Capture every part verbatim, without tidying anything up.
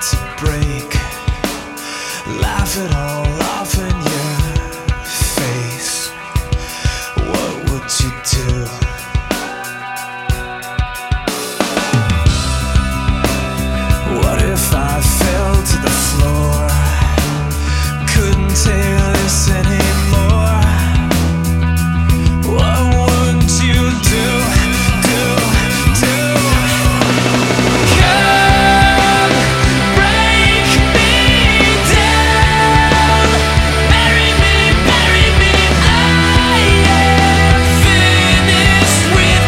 to break, laugh it all off in your face, what would you do? What if I fell to the floor, couldn't take this anymore? What would you do, do, do? Come, break me down, bury me, bury me, I am finished with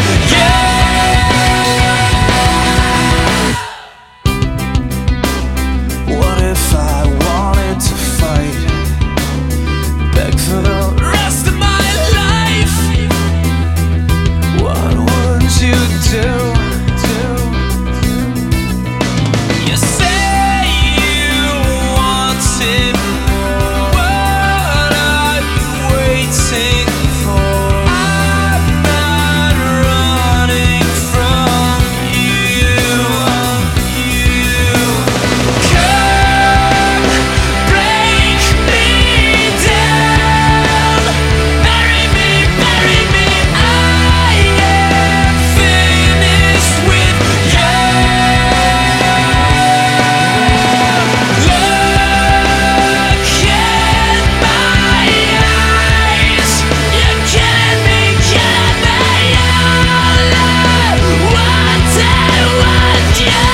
you. What if I wanted to fight, beg for the rest of my life? What would you do? do? You say you wanted more. What are you waiting for? I'm not running from you. you. Come, break me down, bury me, bury me, I am finished with you. Look in my eyes, you're killing me, killing me, all I wanted was you.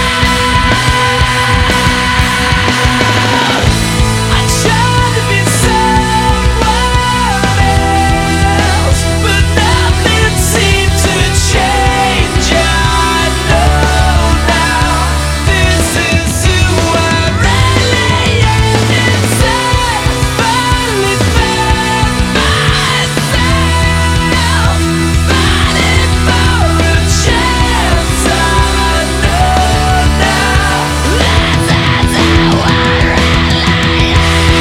I tried to be someone else, but nothing seemed to change. I know now this is who I really am inside. Finally found myself, fighting for a chance. I know now this is who I really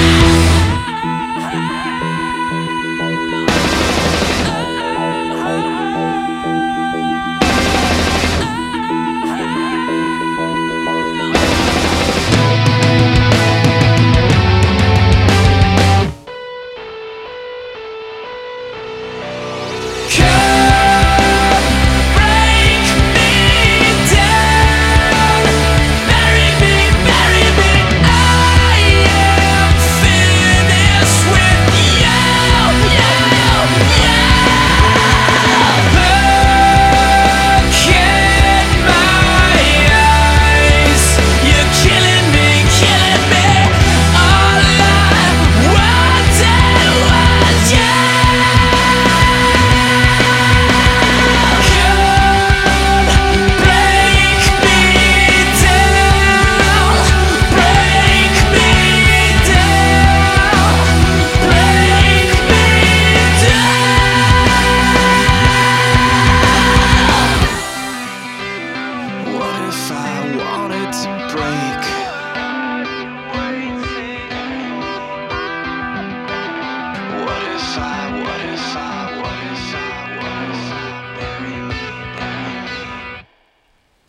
Come, break me down, bury me, bury me, I am finished with you, you, you. Look in my eyes, you're killing me, killing me, all I wanted was you. Come, break me down, break me down, break me down. What if I wanted to break?